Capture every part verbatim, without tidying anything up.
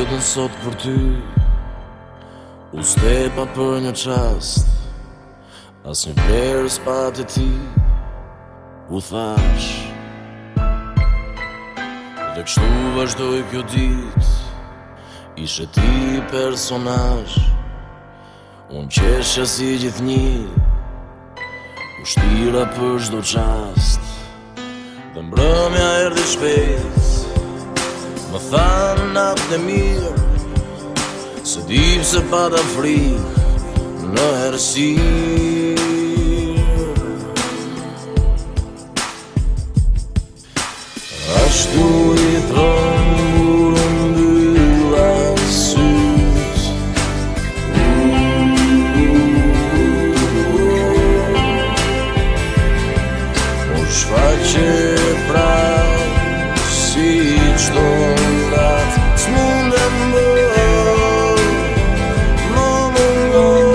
pyetën sot për ty, u stepa për një qast, as një vlerë s'pat e ti, u thash. Dhe kështu vazhdoj kjo dit, ishe ti personazh, unë qesha si gjithnjë, u shtira për çdo qast. Dhe mbrëmja erdhi shpejt, më thanë natën e mirë, se di pse pata frikë në errësirë. Ashtu i thënë u mbylla syt, u shfaqe prapë si çdo natë, s'mundem më, më mungon.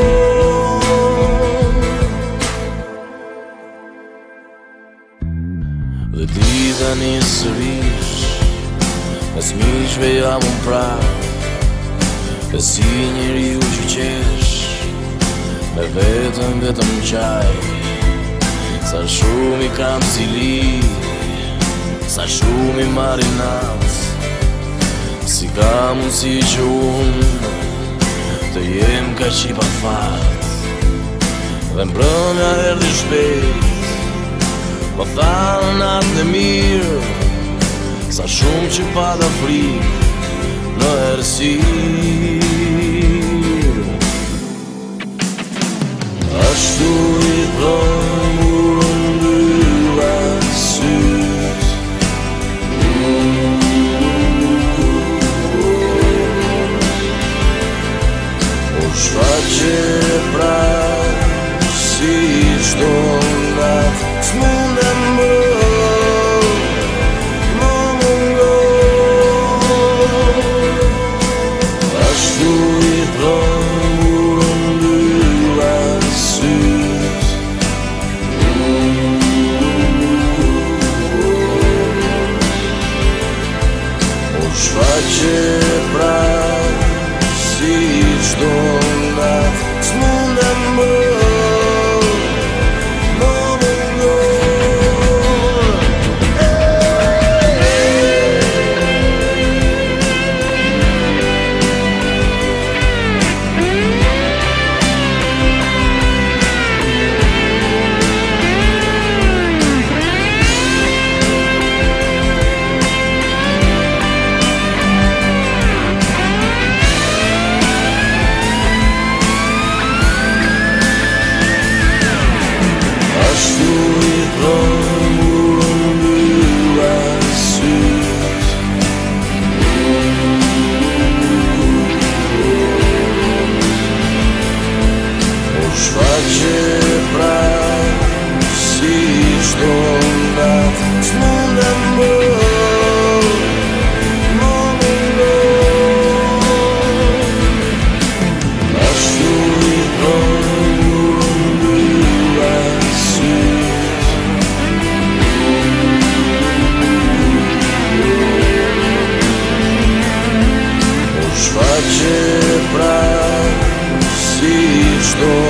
Dhe ti tani sërish, mes miqve jam unë prap, dhe si njeriu që qesh, me vetëm vetëm qaj. Sa shumë i kam zili, sa shumë i marri nat, si ka mundësi që unë të jem ka qi pa fat. Dhe mbrëmja erdhi shpejt, më thanë natën e mirë, sa shumë që pata frikë në errësirë. Ashtu i thënë u mbylla syt, u shfaqe prapë si çdo natë, s'mundem më, më mungon. Ashtu i thënë u mbylla syt, u shfaqe prapë si çdo natë, s'mundem më. Shfaqe prapë si çdo